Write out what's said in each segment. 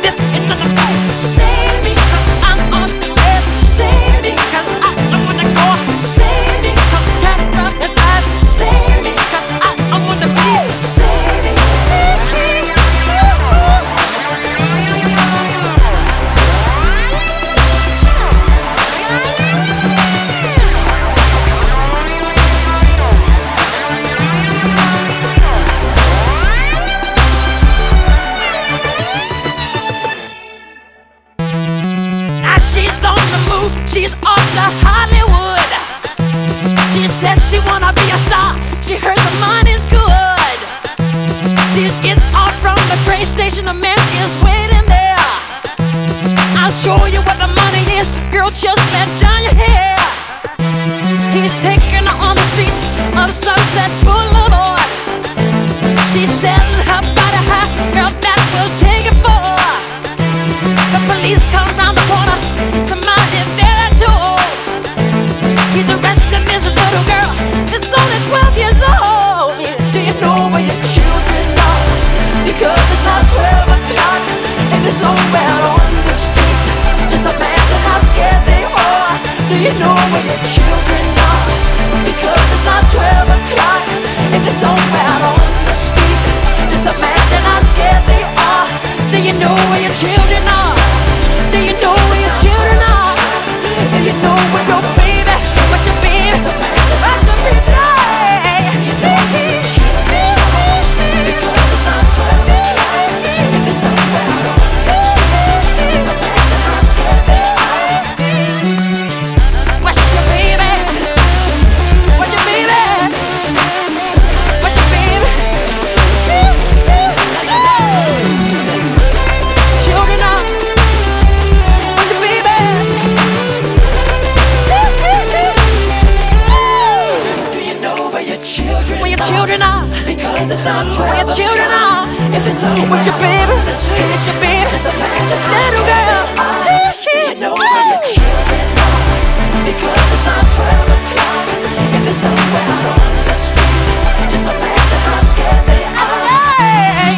this is not the fight. Save me, 'cause I'm on the bed. Save me, 'cause I don't wanna go. Save me, 'cause terror is bad. Save me, 'cause I don't wanna be. Save me. Now she's on the move, she's off to Hollywood. She says she wanna be a star, she heard the money's good. She gets off from the train station, the man is waiting there. I'll show you what the money is, girl, just let down your hair. He's taking her on the streets of Sunset Boulevard. She's selling her body high, girl, that will take it for. The police come round the corner, there's somebody there at door. He's arresting this little girl that's only 12 years old. Do you know where your children are? Because it's not 12 o'clock and they're somewhere on the street. Just imagine how scared they are. Do you know where your children are? Because it's not 12 o'clock and they're somewhere on the street. Just imagine how scared they are. Do you know where your children are? Do you know where your children are? Do you know where your baby, where's your baby? Where's your baby? You know where your children are. Because it's not 12 o'clock and they're somewhere on the street. Just imagine how scared they are. Where's your baby? Where's your baby? Where's your baby? Children are. Where's your baby? Do you know where your children are? Where your children are? Because it's not 12 where your children are? If it's somewhere where's your baby? Where's your baby? Little girl. Do you know where your children are? Because it's not 12 o'clock and they're somewhere out on the street. Just imagine how scared they are.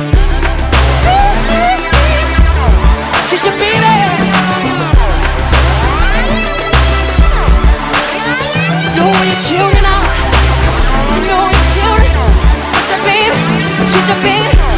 She's your baby. Know where your children are. You know where your children. What's your baby? She's your baby.